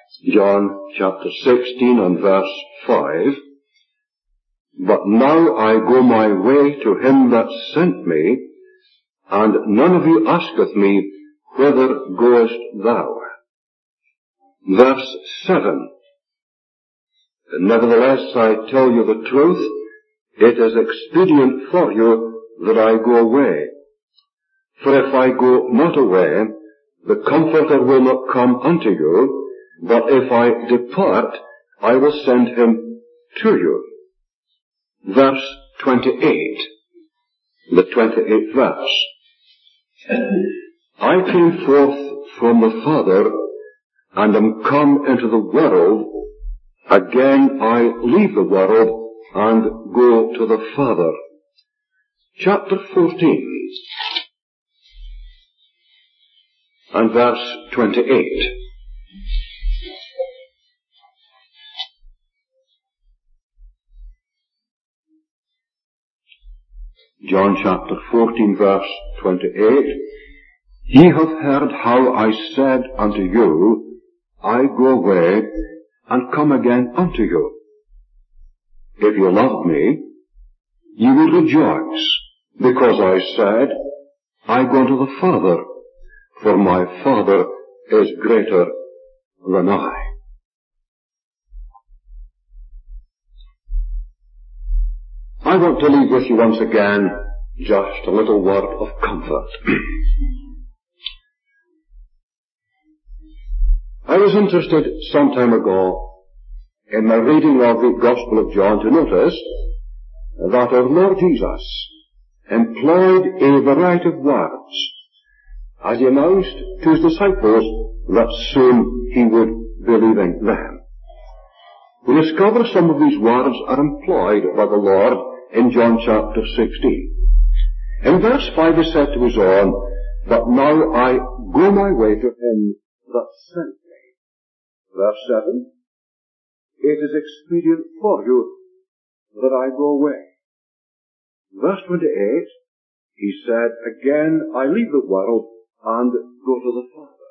John chapter 16 and verse 5. But now I go my way to him that sent me, and none of you asketh me, whither goest thou? Verse 7. Nevertheless, I tell you the truth, it is expedient for you that I go away. For if I go not away, the Comforter will not come unto you, but if I depart, I will send him to you. Verse 28, the 28th verse. I came forth from the Father, and am come into the world. Again I leave the world, and go to the Father. Chapter 14, and verse 28. John chapter 14 verse 28. Ye have heard how I said unto you, I go away, and come again unto you. If you love me, ye will rejoice, because I said, I go to the Father, for my Father is greater than I. I want to leave with you once again just a little word of comfort. I was interested some time ago in my reading of the Gospel of John to notice that our Lord Jesus employed a variety of words as he announced to his disciples that soon he would be leaving them. We discover some of these words are employed by the Lord in John chapter 16. In verse 5 he said to his own, But now I go my way to him that sent me. Verse 7, It is expedient for you that I go away. Verse 28, he said, Again I leave the world and go to the Father.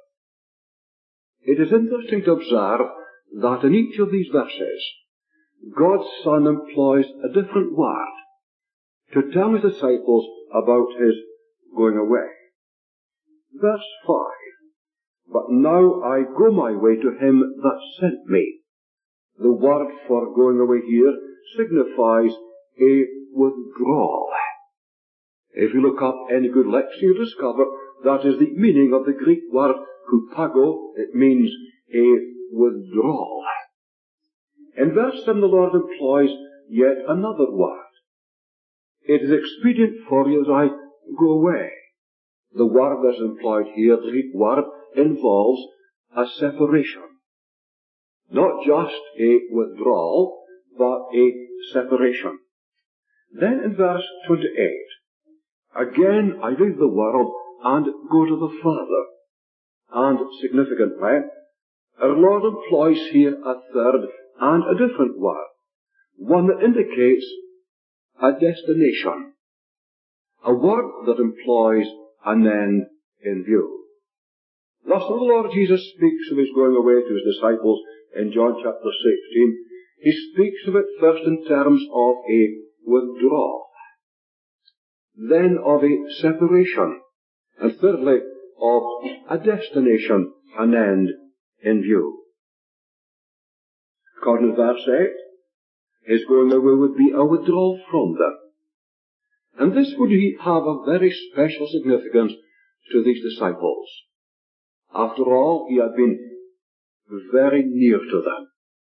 It is interesting to observe that in each of these verses, God's Son employs a different word to tell his disciples about his going away. Verse 5, But now I go my way to him that sent me. The word for going away here signifies a withdrawal. If you look up any good lecture, you'll discover that is the meaning of the Greek word hupago. It means a withdrawal. In verse 7 the Lord employs yet another word. It is expedient for you that I go away. The word that's employed here, the Greek word, involves a separation. Not just a withdrawal, but a separation. Then in verse 28, Again I leave the world and go to the Father. And significantly, our Lord employs here a third and a different word, one that indicates a destination, a word that implies an end in view. Thus, when the Lord Jesus speaks of his going away to his disciples in John chapter 16, he speaks of it first in terms of a withdrawal, then of a separation, and thirdly, of a destination, an end in view. According to verse 8, his going away would be a withdrawal from them. And this would have a very special significance to these disciples. After all, he had been very near to them.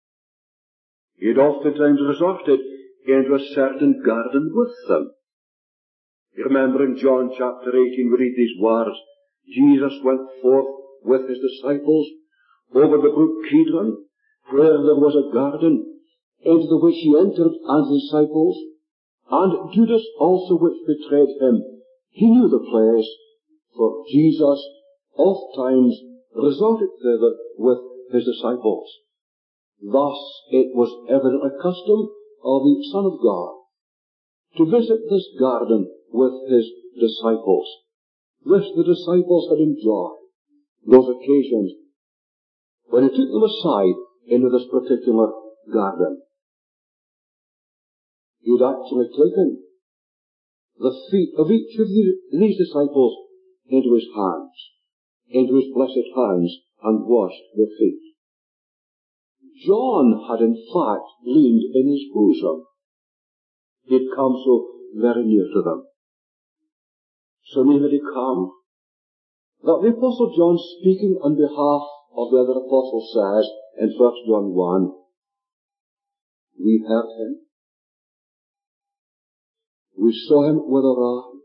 He had oftentimes resorted into a certain garden with them. You remember in John chapter 18 we read these words, Jesus went forth with his disciples over the brook Kidron, where there was a garden, into which he entered and his disciples, and Judas also which betrayed him. He knew the place, for Jesus oft times resorted thither with his disciples. Thus it was evidently a custom of the Son of God to visit this garden with his disciples. This the disciples had enjoyed, those occasions when he took them aside into this particular garden, he'd actually taken the feet of each of these disciples into his hands, into his blessed hands, and washed their feet. John had in fact leaned in his bosom. He'd come so very near to them. So near had he come that the Apostle John, speaking on behalf of the other apostles, says in 1 John 1, we heard him, we saw him with our eyes,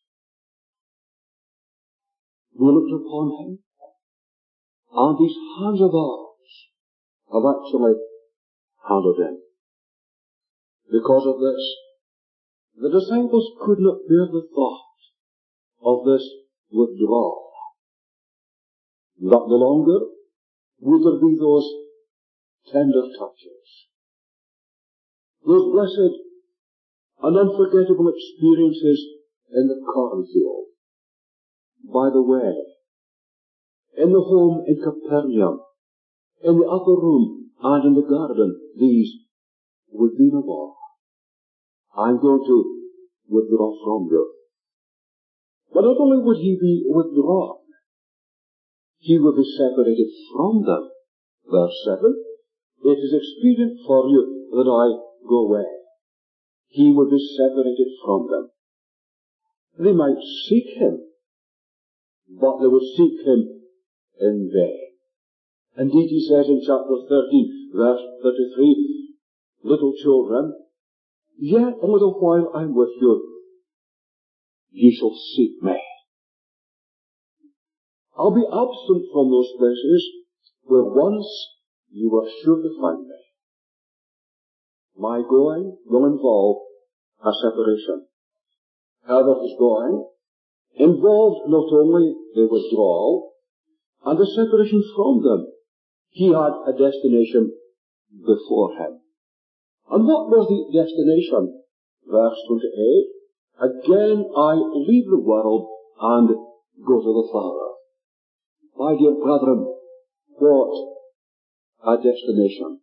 we looked upon him, and these hands of ours have actually handled him. Because of this, the disciples could not bear the thought of this withdrawal. Not the longer would there be those tender touches, those blessed and unforgettable experiences in the cornfield, by the way, in the home in Capernaum, in the upper room and in the garden. These would be no more. I'm going to withdraw from you. But not only would he be withdrawn, he will be separated from them. Verse 7, it is expedient for you that I go away. He will be separated from them. They might seek him, but they would seek him in vain. Indeed, he says in chapter 13, verse 33, little children, yet a little while I'm with you, you shall seek me. I'll be absent from those places where once you were sure to find me. My going will involve a separation. Herbert's going involved not only the withdrawal and the separation from them. He had a destination before him. And what was the destination? Verse 28, again I leave the world and go to the Father. My dear brethren, what a destination.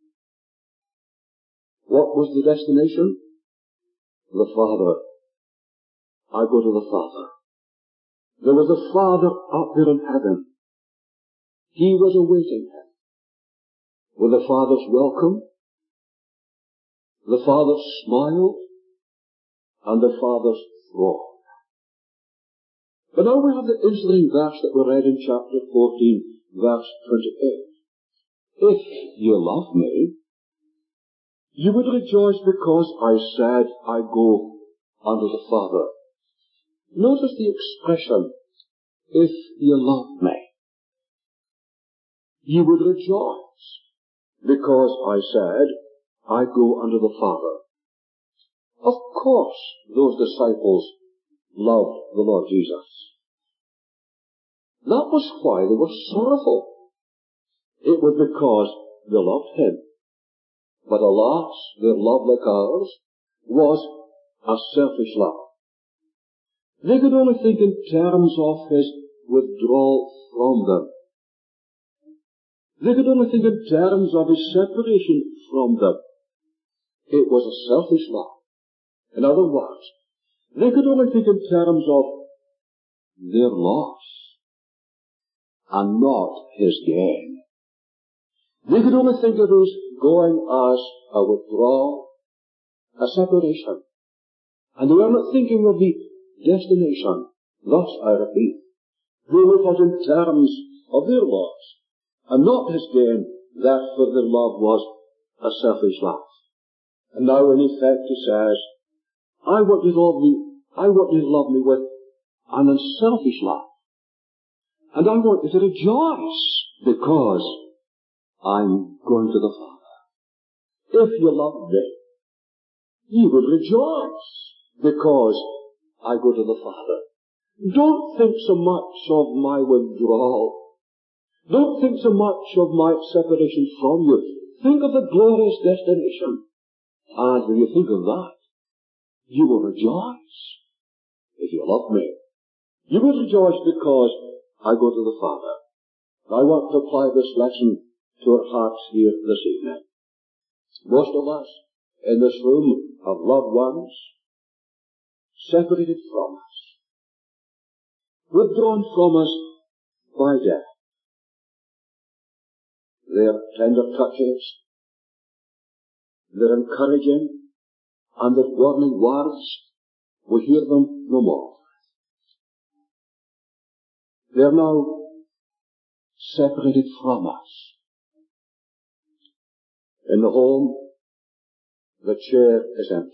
What was the destination? The Father. I go to the Father. There was a Father up there in heaven. He was awaiting him with the Father's welcome, the Father's smile, and the Father's throne. But now we have the incident verse that we read in chapter 14, verse 28. If you love me, you would rejoice because I said I go unto the Father. Notice the expression, if you love me. You would rejoice because I said I go unto the Father. Of course, those disciples loved the Lord Jesus. That was why they were sorrowful. It was because they loved him. But alas, their love, like ours, was a selfish love. They could only think in terms of his withdrawal from them. They could only think in terms of his separation from them. It was a selfish love. In other words, they could only think in terms of their loss and not his gain. They could only think of his going as a withdrawal, a separation. And they were not thinking of the destination. Thus, I repeat, they were thought in terms of their loss and not his gain. Therefore, their love was a selfish love. And now, in effect, he says, I want you to love me with an unselfish love. And I want you to rejoice because I'm going to the Father. If you love me, you would rejoice because I go to the Father. Don't think so much of my withdrawal. Don't think so much of my separation from you. Think of the glorious destination. And when you think of that, you will rejoice. If you love me, you will rejoice because I go to the Father. I want to apply this lesson to our hearts here this evening. Most of us in this room have loved ones separated from us, withdrawn from us by death. Their tender touches, their encouraging and their warning words, we hear them no more. They are now separated from us. In the home, the chair is empty.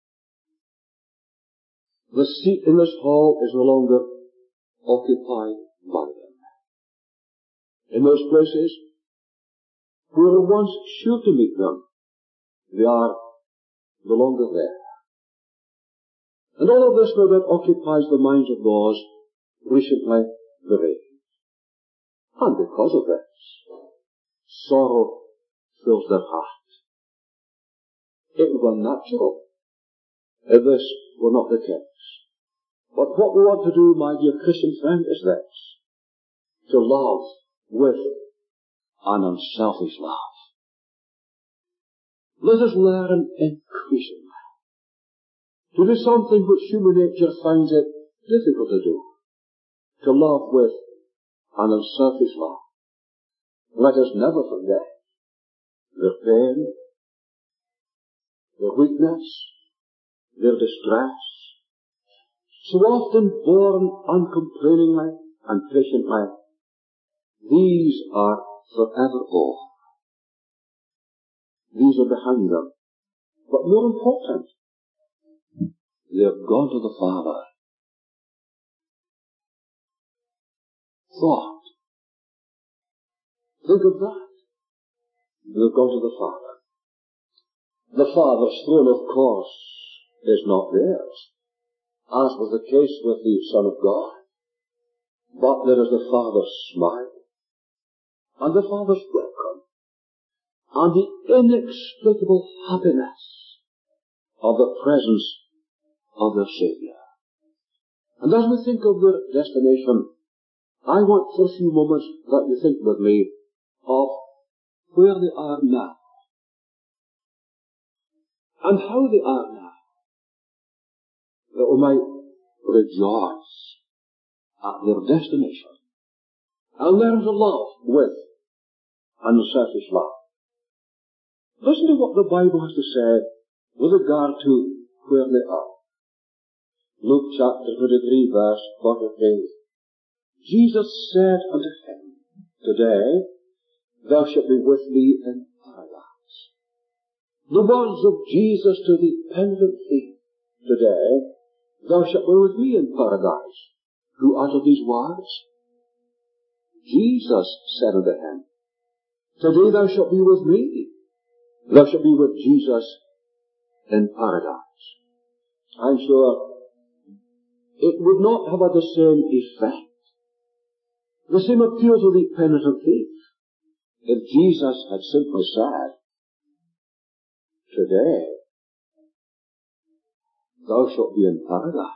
The seat in this hall is no longer occupied by them. In those places who were once sure to meet them, they are no longer there. And all of this, no doubt, occupies the minds of those recently bereaved. And because of this, sorrow fills their heart. It would be natural if this were not the case. But what we want to do, my dear Christian friend, is this: to love with an unselfish love. Let us learn increasingly to do something which human nature finds it difficult to do: to love with an unselfish love. Let us never forget their pain, their weakness, their distress, so often borne uncomplainingly and patiently. These are forever over. These are behind them. But more important, they have gone to the Father. Thought. Think of that. They have gone to the Father. The Father's throne, of course, is not theirs, as was the case with the Son of God. But there is the Father's smile, and the Father's welcome, and the inexplicable happiness of the presence of their Saviour. And as we think of their destination, I want for a few moments that you think with me of where they are now, and how they are now, that we might rejoice at their destination and learn to love with unselfish love. Listen to what the Bible has to say with regard to where they are. Luke chapter 23, verse 43. Jesus said unto him, Today thou shalt be with me in paradise. The words of Jesus to the penitent thief, Today thou shalt be with me in paradise. Who uttered these words? Jesus said unto him, Today thou shalt be with me. Thou shalt be with Jesus in paradise. I'm sure it would not have had the same effect, the same appeal to the penitent thief, if Jesus had simply said, Today thou shalt be in paradise.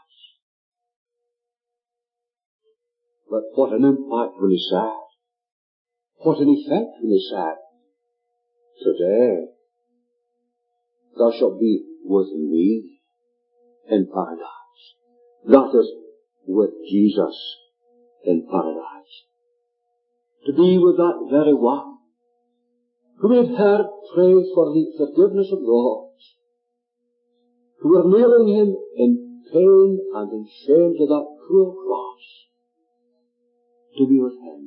But what an impact when he said, what an effect when he said, Today thou shalt be with me in paradise. That is, with Jesus in paradise. To be with that very one who made her pray for the forgiveness of those who were nailing him in pain and in shame to that cruel cross. To be with him.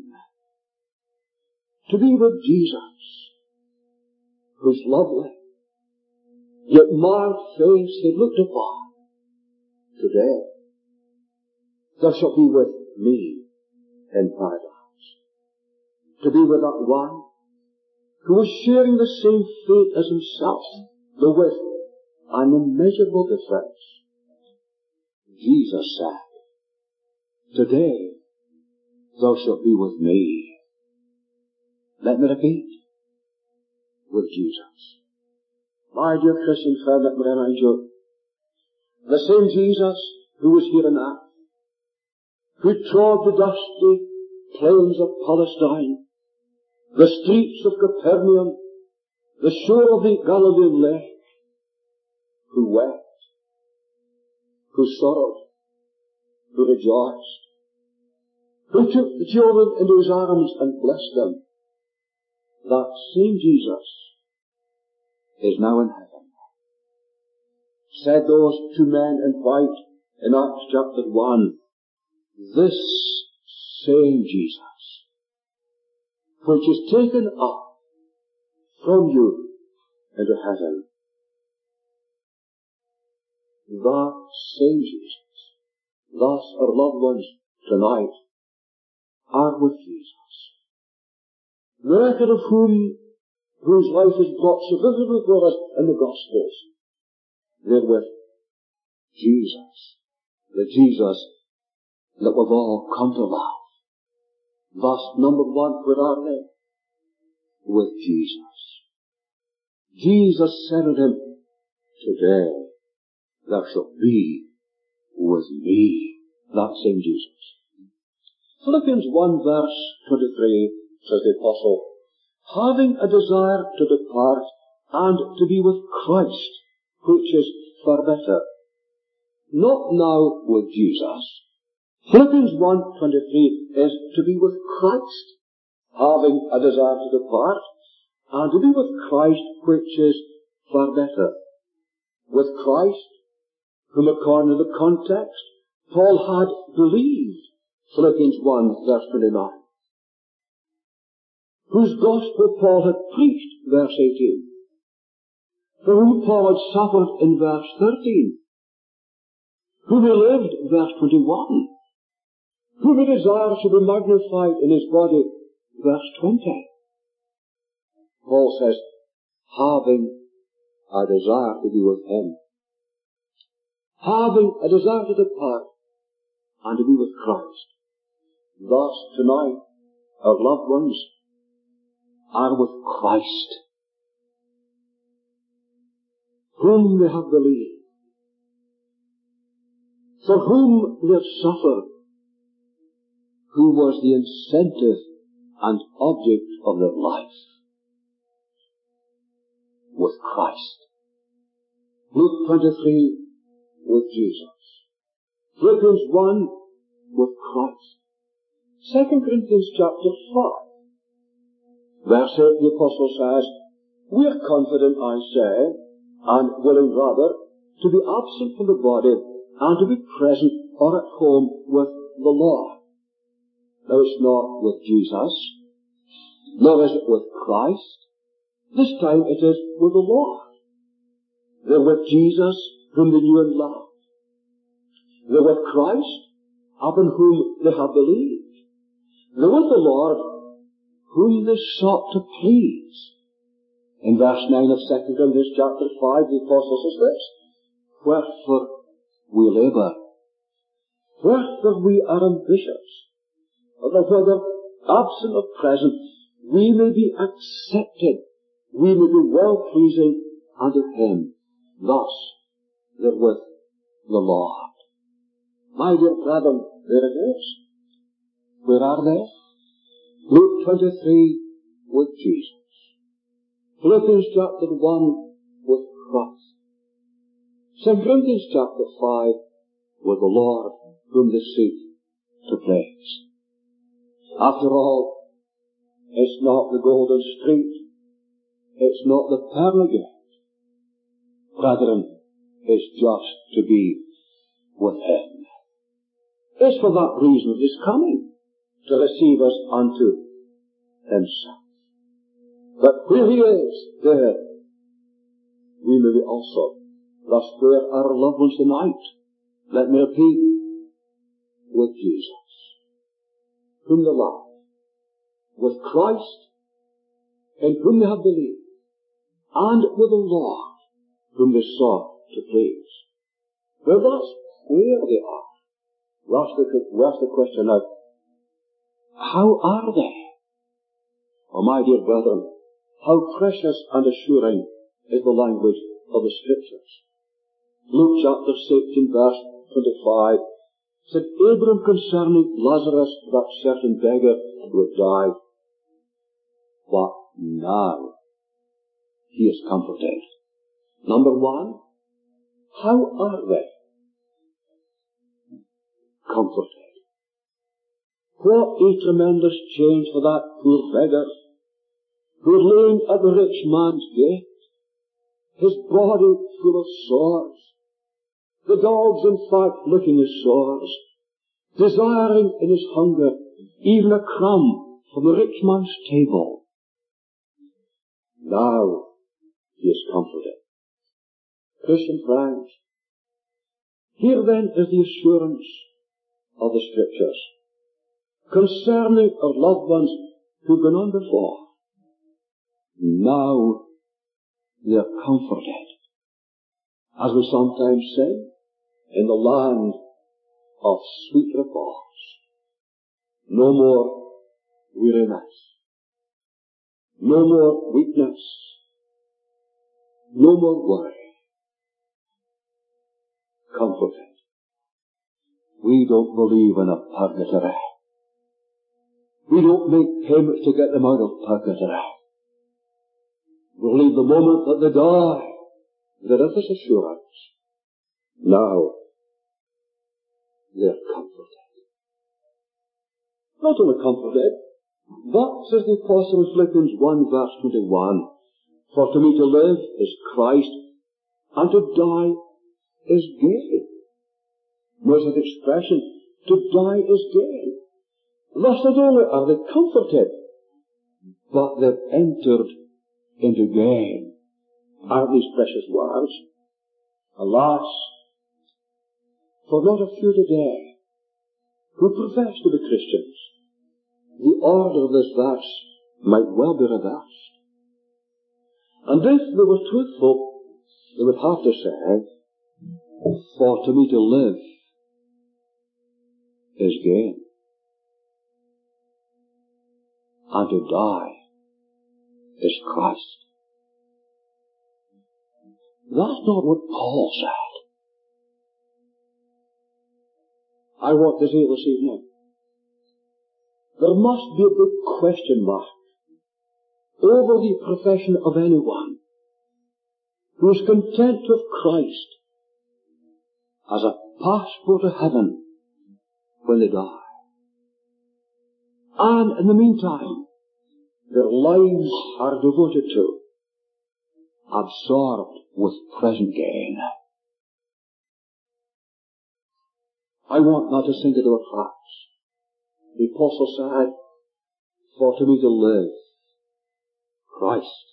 To be with Jesus, whose lovely yet marred face he looked upon. Today thou shalt be with me in paradise. To be with that one who was sharing the same fate as himself, though with an immeasurable difference. Jesus said, Today thou shalt be with me. Let me repeat, with Jesus. My dear Christian friend, let me remind you, the same Jesus who was here on earth, who trod the dusty plains of Palestine, the streets of Capernaum, the shore of the Galilean lake, who wept, who sorrowed, who rejoiced, who took the children into his arms and blessed them, that same Jesus is now in heaven. Said those two men in white in Acts chapter 1, this same Jesus, which is taken up from you into heaven, that same Jesus, thus our loved ones tonight are with Jesus, the record of whose life is brought so vividly for us in the Gospels. They're with Jesus, the Jesus that we've all come to love. Thus, number one, where are they? With Jesus. Jesus said unto him, today thou shalt be with me. That same Jesus. Philippians 1 verse 23 says the Apostle, having a desire to depart and to be with Christ, which is far better. Not now with Jesus. Philippians 1:23 is to be with Christ, having a desire to depart, and to be with Christ, which is far better. With Christ, whom according to the context, Paul had believed, Philippians 1 verse 29. Whose gospel Paul had preached, verse 18. For whom Paul had suffered in verse 13. Whom he lived, verse 21. Whom he desired should be magnified in his body, verse 20. Paul says, having a desire to be with him. Having a desire to depart and to be with Christ. Thus tonight, our loved ones are with Christ, whom they have believed, for whom they have suffered, who was the incentive and object of their life. With Christ. Luke 23, with Jesus. Philippians 1, with Christ. 2 Corinthians chapter 5, verse 8, the Apostle says, we are confident, I say, and willing rather, to be absent from the body and to be present or at home with the Lord. Now it's not with Jesus, nor is it with Christ. This time it is with the Lord. They're with Jesus, whom they knew and loved. They're with Christ, upon whom they have believed. They're with the Lord, whom they sought to please. In verse 9 of 2 Corinthians chapter 5, the Apostle says this, wherefore we labour, wherefore we are ambitious, that whether absent or present, we may be accepted, we may be well-pleasing unto Him. Thus, they're with the Lord. My dear brethren, there it is. Where are they? Luke 23, with Jesus. Philippians chapter 1, with Christ. 2 Corinthians chapter 5, with the Lord, whom they seek to praise. After all, it's not the golden street, it's not the pearly gate. Brethren, it's just to be with Him. It's for that reason He's coming, to receive us unto Himself. But where He is, there we may be also. Thus where are our loved ones tonight? Let me repeat, with Jesus, whom they love, with Christ, in whom they have believed, and with the Lord, whom they sought to please. Well, that's where they are. Where's the question now? How are they? Oh, my dear brethren, how precious and assuring is the language of the Scriptures. Luke chapter 16, verse 25, said Abraham concerning Lazarus, that certain beggar, who had died. but now he is comforted. Number one, how are they comforted? What a tremendous change for that poor beggar who had lain at the rich man's gate, his body full of sores, the dogs in fact licking his sores, desiring in his hunger even a crumb from the rich man's table. Now he is comforted. Christian friends, here then is the assurance of the Scriptures concerning our loved ones who've gone on before. Now they are comforted, as we sometimes say, in the land of sweet repose. No more weariness, no more weakness, no more worry. Comforted. We don't believe in a purgatory. We don't make payments to get them out of purgatory. We believe the moment that they die, there is this assurance. Now, they're comforted. Not only comforted, but, says the Apostle in Philippians 1 verse 21, for to me to live is Christ, and to die is gain. Notice that expression, to die is gain. Thus not only are they comforted, but they've entered into gain. Aren't these precious words? Alas, for not a few today who profess to be Christians, the order of this verse might well be reversed. And if they were truthful, they would have to say, for to me to live is gain, and to die is Christ. That's not what Paul said. I want to say this evening, there must be a big question mark over the profession of anyone who is content with Christ as a passport to heaven when they die. And in the meantime, their lives are devoted to, absorbed with present gain. I want not to sink into our hearts. The Apostle said, for to me to live, Christ.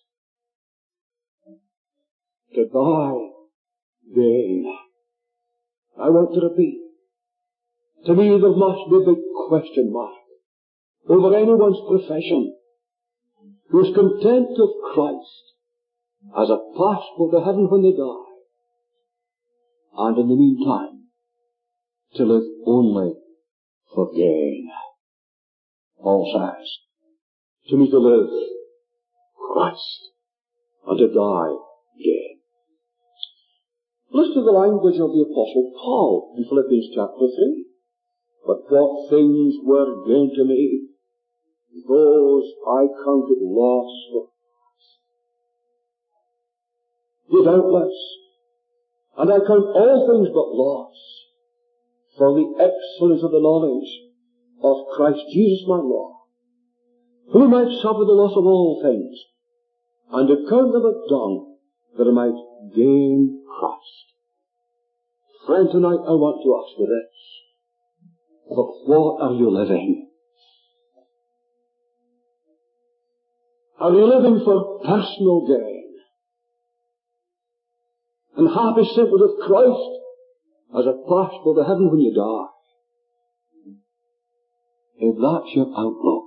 To die, gain. I want to repeat, to me there must be a big question mark over anyone's profession who is content with Christ as a passport to heaven when they die, and in the meantime to live only for gain. Paul says, to me to live, Christ, and to die, gain. Listen to the language of the Apostle Paul in Philippians chapter 3. But what things were gain to me, those I counted loss for Christ. Yea, doubtless, and I count all things but loss for the excellence of the knowledge of Christ Jesus my Lord, who might suffer the loss of all things, and to count them as dung, that I might gain Christ. Friend, tonight I want to ask you this. For what are you living? Are you living for personal gain? And happy simply with Christ as a passport to heaven when you die? If that's your outlook,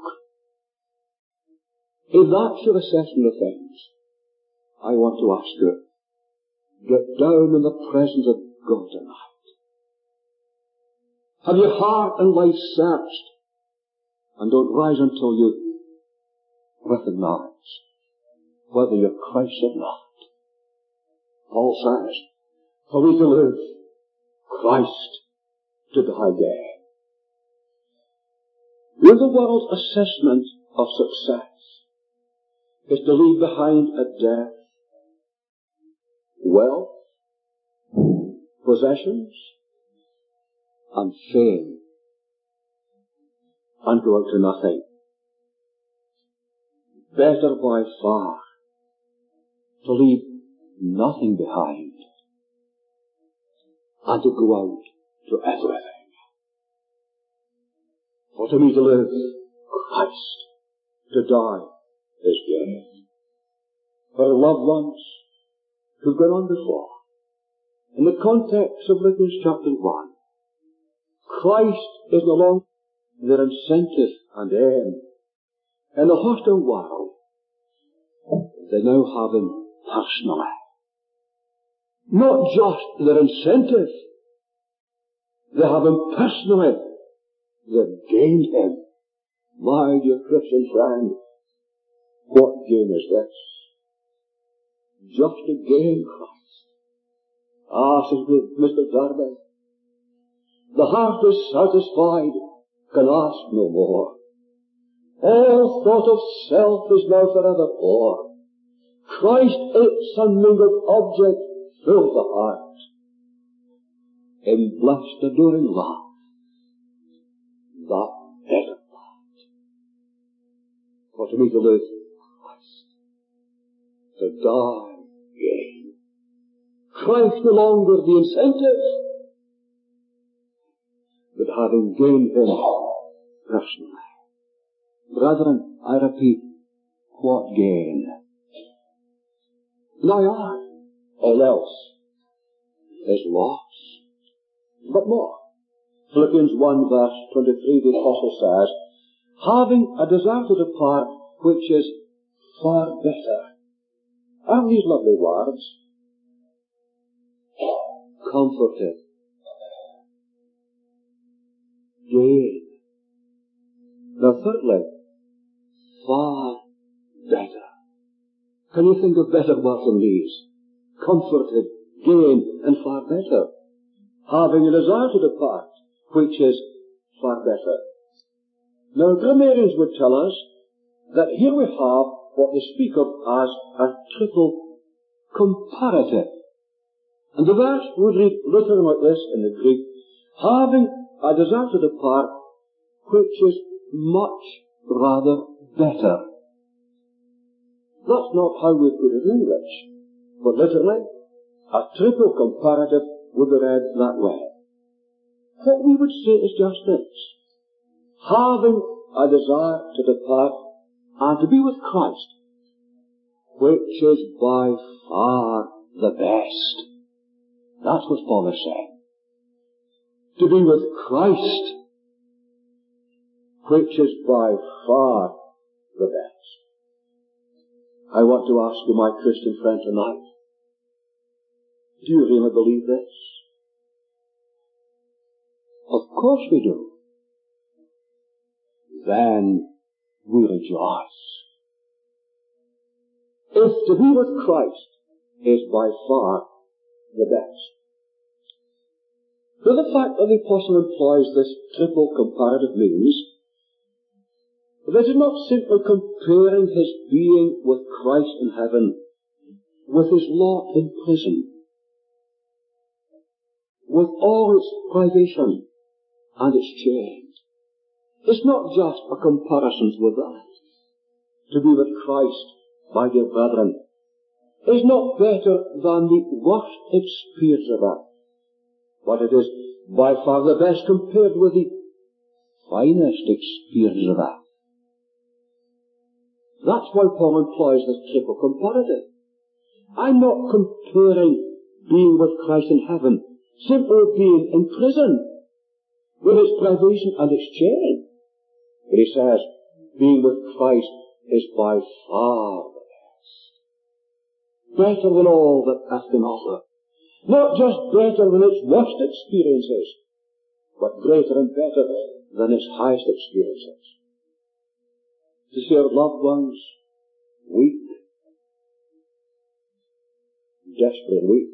if that's your assessment of things, I want to ask you, get down in the presence of God tonight. Have your heart and life searched, and don't rise until you recognize whether you're Christ or not. Paul says, for me to live, Christ, to die gain. In the world's assessment of success, is to leave behind at death wealth, possessions, and fame, and go out to nothing. Better by far to leave nothing behind and to go out to everything. For to me to live, Christ; to die is gain. For loved ones who've gone on before, in the context of Philippians chapter 1, Christ is no longer their incentive and aim. In the hostile world, they now have him personally. Not just their incentive, they have him personally. They've gained him. My dear Christian friend, what gain is this? Just to gain Christ. Says Mr. Darby, the heart is satisfied, can ask no more. All thought of self is now forever o'er. Christ, its unmingled object, fills the heart. In blessed adoring love, that better part. For to me to live, Christ; to die, gain. Christ no longer the incentive, but having gained him personally. Brethren, I repeat, what gain? Now, all else is loss. But more. Philippians 1 verse 23, the Apostle says, having a desire to depart which is far better. Aren't these lovely words? Comforted. Gain. Now thirdly, far better. Can you think of better words than these? Comforted, gain, and far better. Having a desire to depart, which is far better. Now, grammarians would tell us that here we have what they speak of as a triple comparative. And the verse would read literally like this in the Greek, having a desire to depart, which is much rather better. That's not how we put it in English, but literally, a triple comparative would be read that way. What we would say is just this: having a desire to depart and to be with Christ, which is by far the best. That's what Paul is saying. To be with Christ, which is by far the best. I want to ask you, my Christian friend, tonight, do you really believe this? Of course we do. Then we rejoice. If to be with Christ is by far the best. Now the fact that the Apostle employs this triple comparative means that he's not simply comparing his being with Christ in heaven with his lot in prison, with all its privation and its chains. It's not just a comparison with that. To be with Christ, my dear brethren, is not better than the worst experience of that, but it is by far the best compared with the finest experience of that. That's why Paul employs this triple comparative. I'm not comparing being with Christ in heaven simply with being in prison, with its privation and its chain. But he says, being with Christ is by far the best. Better than all that earth can offer. Not just better than its worst experiences, but greater and better than its highest experiences. To see our loved ones weak, desperately weak.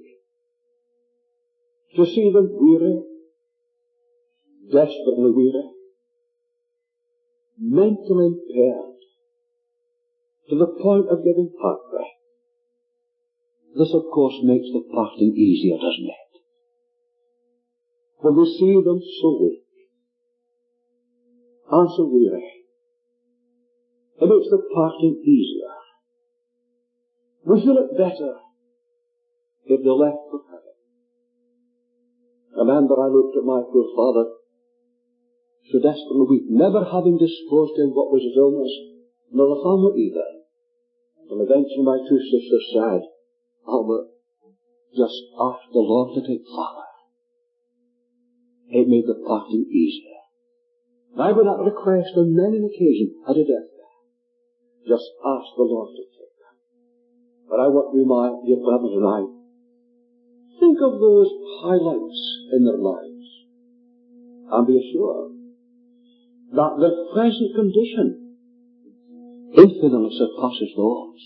To see them weary, desperately weary, mentally impaired. to the point of giving heartbreak. This, of course, makes the parting easier, doesn't it? When we see them so weak and so weary, it makes the parting easier. We feel it better if they're left for heaven. Remember, I looked at my poor father, so desperately weak, never having disclosed to him what was his illness, nor the family either. And eventually my two sisters said, Albert, just ask the Lord to take Father. It made the parting easier. And I would not request on many an occasion at a deathbed, just ask the Lord to take them. But I want you, my dear brothers and I, think of those highlights in their lives, and be assured that their present condition infinitely surpasses those.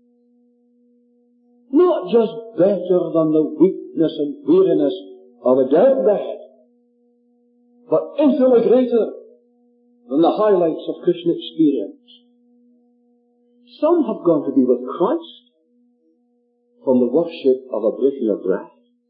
Not just better than the weakness and weariness of a deathbed, but infinitely greater than the highlights of Christian experience. Some have gone to be with Christ from the worship of a breaking of bread.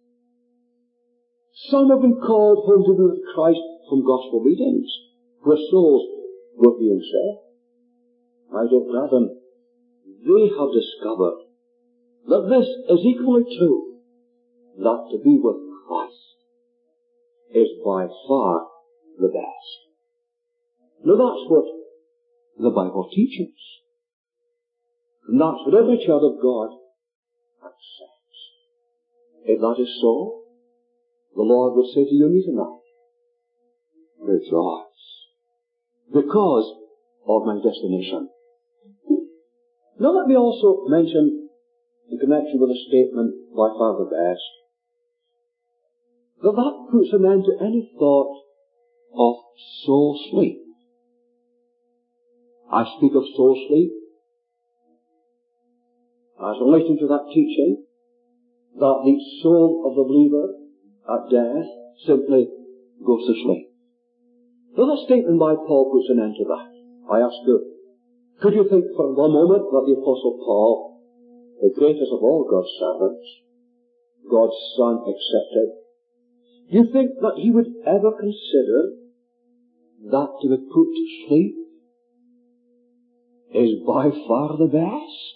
Some have been called home to be with Christ from gospel meetings, where souls were being saved. My dear brethren, they have discovered that this is equally true, that to be with Christ is by far the best. Now that's what the Bible teaches. And that's what every child of God accepts. If that is so, the Lord would say to you and me tonight, rejoice, because of my destination. Now let me also mention, in connection with a statement by Father Best, that puts an end to any thought of soul sleep. I speak of soul sleep as relating to that teaching that the soul of the believer at death simply goes to sleep. Now that statement by Paul puts an end to that. I ask you, could you think for one moment that the Apostle Paul, the greatest of all God's servants, God's Son excepted, do you think that he would ever consider that to be put to sleep is by far the best?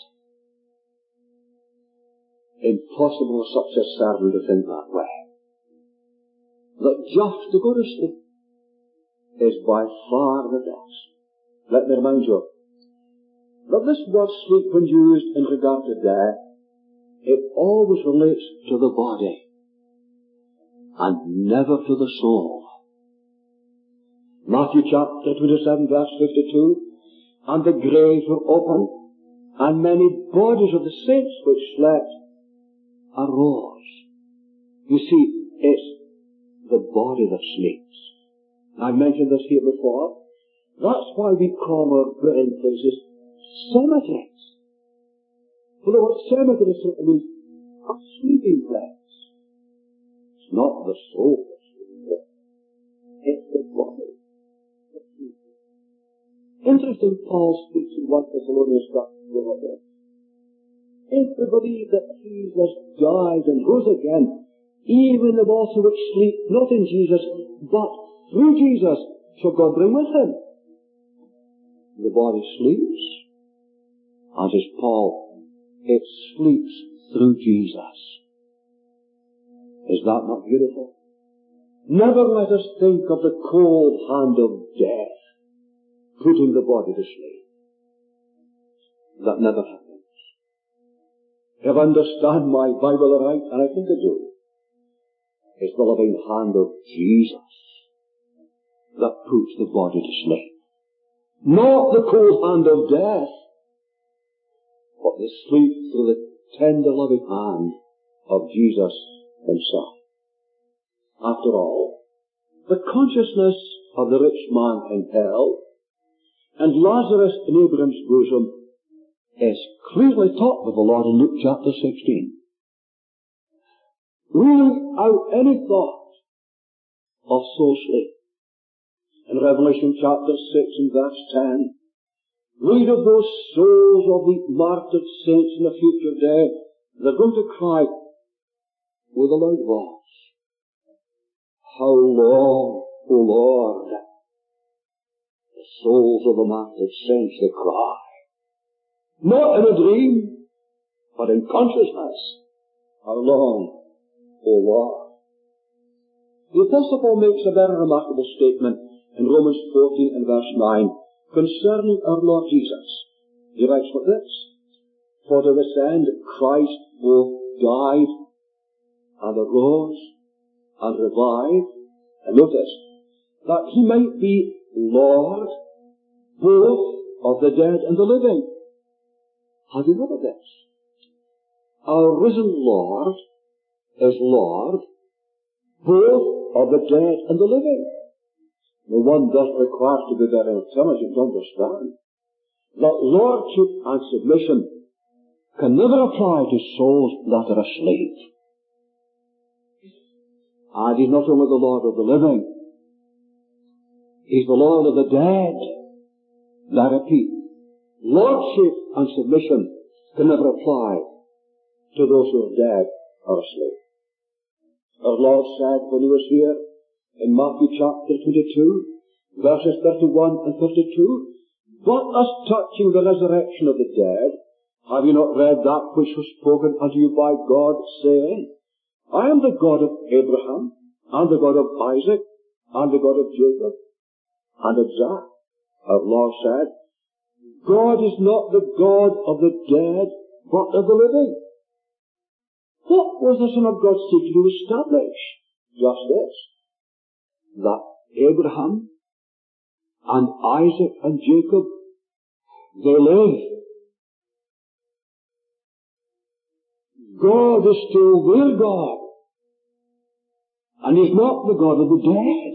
Impossible for such a servant to think that way. That just to go to sleep is by far the best. Let me remind you that this word sleep, when used in regard to death, it always relates to the body and never to the soul. Matthew chapter 27 verse 52, and the graves were opened, and many bodies of the saints which slept arose. You see, it's the body that sleeps. I mentioned this here before. That's why we call our burying places cemeteries. For the word cemetery simply means a sleeping place. It's not the soul that sleeps. It's the body that sleeps. Interesting, Paul speaks in 1 Thessalonians chapter 4. If we believe that Jesus died and rose again, even them also which sleep not in Jesus, but through Jesus shall God bring with him. The body sleeps, as is Paul, it sleeps through Jesus. Is that not beautiful? Never let us think of the cold hand of death putting the body to sleep. That never happens. If I understand my Bible right, and I think I do, it's the loving hand of Jesus that puts the body to sleep. Not the cold hand of death, but the sleep through the tender loving hand of Jesus himself. After all, the consciousness of the rich man in hell and Lazarus in Abraham's bosom is clearly taught by the Lord in Luke chapter 16. Ruling out any thought of soul sleep. In Revelation chapter 6 and verse 10, Read of those souls of the martyred saints in the future day. They're going to cry with a loud voice, how long, O Lord? The souls of the martyred saints, they cry. Not in a dream, but in consciousness. How long, O Lord? The Apostle Paul makes a very remarkable statement in Romans 14 and verse 9 concerning our Lord Jesus. He writes like this, for to this end Christ both died and arose and revived, and notice, that he might be Lord both of the dead and the living. Have you heard of this? Our risen Lord is Lord both of the dead and the living. The one doesn't require to be very intelligent to understand that lordship and submission can never apply to souls that are asleep. And he's not only the Lord of the living, he's the Lord of the dead. I repeat, lordship and submission can never apply to those who are dead or asleep. Our Lord said when he was here in Matthew chapter 22, verses 31 and 32, but as touching the resurrection of the dead, have you not read that which was spoken unto you by God, saying, I am the God of Abraham, and the God of Isaac, and the God of Jacob, and of Isaac. Our Lord said, God is not the God of the dead, but of the living. What was the Son of God seeking to establish? Just this, that Abraham and Isaac and Jacob, they live. God is still their God, and he's not the God of the dead.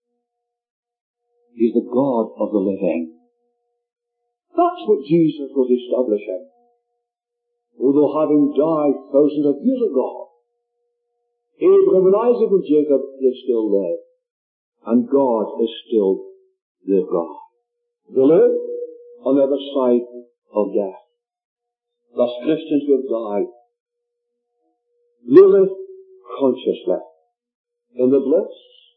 He's the God of the living. That's what Jesus was establishing. Although having died thousands of years ago, Abraham and Isaac and Jacob, they still live. And God is still their God. They live on the other side of death. Thus Christians who have died, they live consciously in the bliss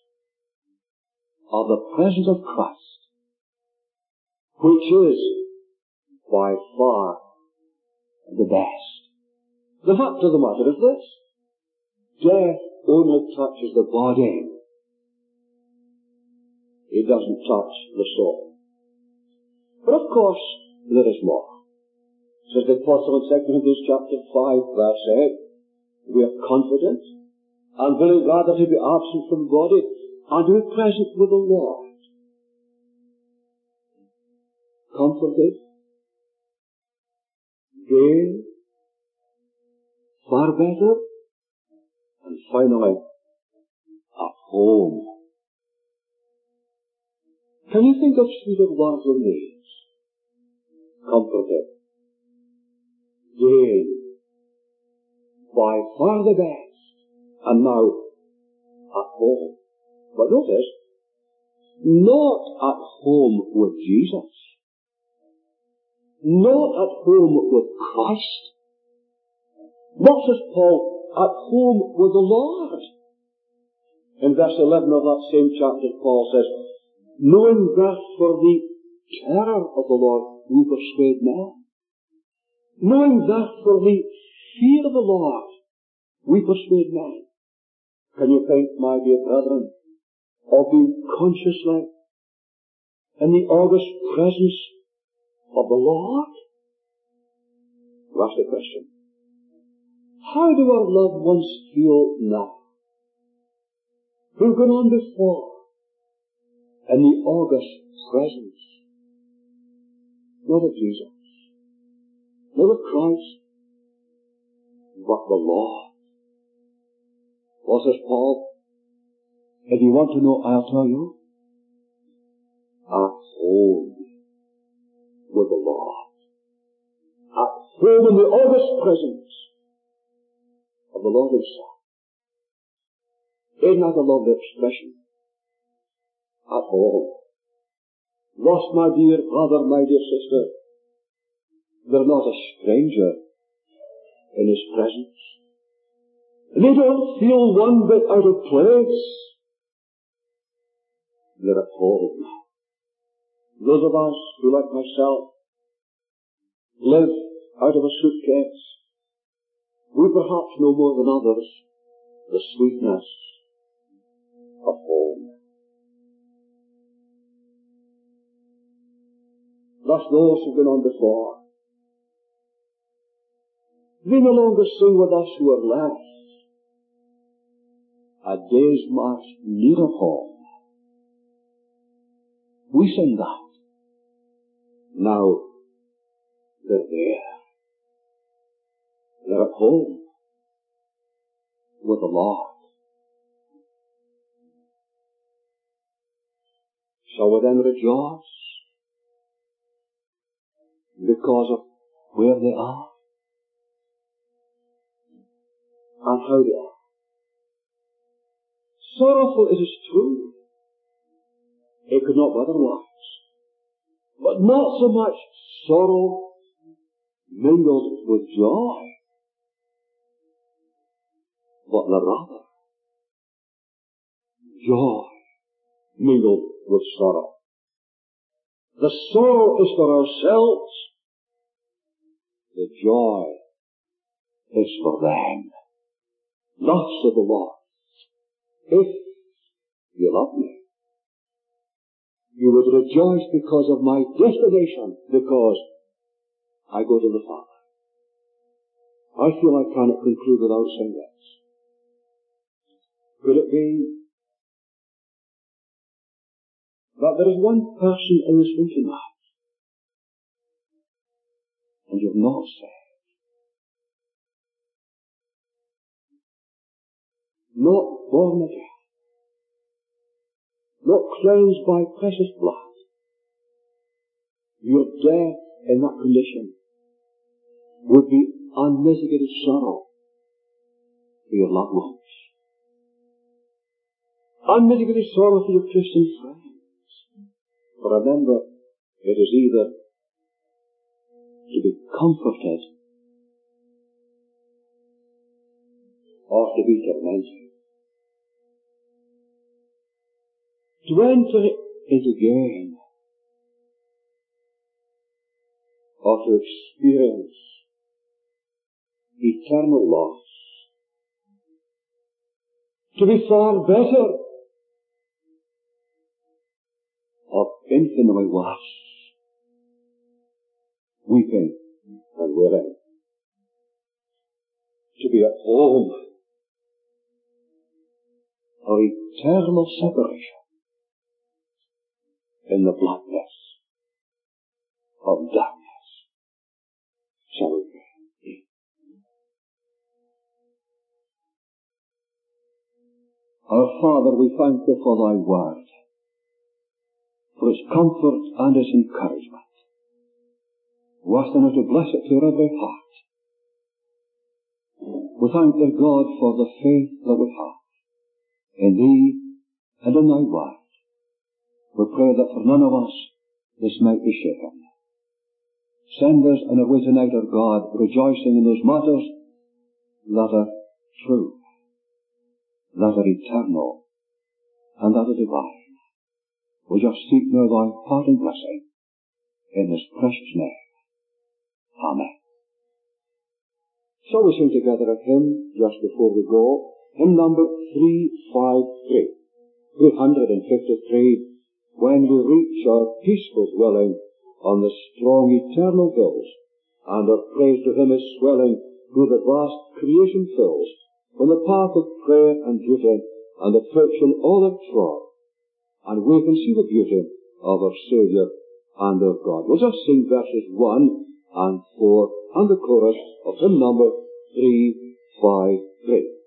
of the presence of Christ, which is by far the best. The fact of the matter is this, death only touches the body. It doesn't touch the soul. But of course, there is more. Says the Apostle in 2 Corinthians chapter 5 verse 8, we are confident and willing rather to be absent from the body and to be present with the Lord. Comforted, gain, far better, and finally, at home. Can you think of sweeter words than these? Comforted, gain, by far the best, and now at home. But notice, not at home with Jesus, not at home with Christ, but, says Paul, at home with the Lord. In verse 11 of that same chapter, Paul says, knowing therefore the terror of the Lord, we persuade men. Knowing therefore the fear of the Lord, we persuade men. Can you think, my dear brethren, of being consciously in the august presence of the Lord? That's the question. How do our loved ones feel now, who've gone on before in the august presence, not of Jesus, not of Christ, but the Lord? What says Paul? If you want to know, I'll tell you. At home with the Lord. At home in the august presence of the Lord himself. Isn't that a lovely expression? At home. lost my dear brother, my dear sister, they're not a stranger in His presence. They don't feel one bit out of place. They're at home. Those of us who, like myself, live out of a suitcase, we perhaps know more than others the sweetness of home. Thus those who've been on before, they no longer sing with us who are left, a day's march nearer home. We sing that. Now they're there. They're at home with the Lord. Shall we then rejoice because of where they are and how they are? Sorrowful, it is true. It could not be otherwise. But not so much sorrow mingled with joy, but rather joy mingled with sorrow. The sorrow is for ourselves. The joy is for them. Thus said the Lord, if you love me, you would rejoice because of my destination, because I go to the Father. I feel I cannot conclude without saying this. Could it be that there is one person in this room tonight, and you've not saved, not born again, not cleansed by precious blood? Your death in that condition would be unmitigated sorrow for your loved ones, unmitigated sorrow for your Christian friends. But remember, it is either to be comforted or to be tormented. To enter into gain or to experience eternal loss. To be far better or infinitely worse. Weeping and wailing. To be at home or eternal separation in the blackness of darkness. Shall we pray? Our Father, we thank Thee for Thy word, for its comfort and its encouragement. We ask Thee to bless it to every heart. We thank Thee, God, for the faith that we have in Thee and in Thy word. We pray that for none of us this might be shaken. Send us on our way tonight, our God, rejoicing in those matters that are true, that are eternal, and that are divine. We just seek now Thy parting blessing in His precious name. Amen. So we sing together a hymn just before we go. Hymn number 353. 353. When we reach our peaceful dwelling on the strong eternal hills, and our praise to Him is swelling through the vast creation fills, from the path of prayer and duty, and affliction all have trod, and we can see the beauty of our Saviour and our God. We'll just sing verses 1 and 4 and the chorus of hymn number 353.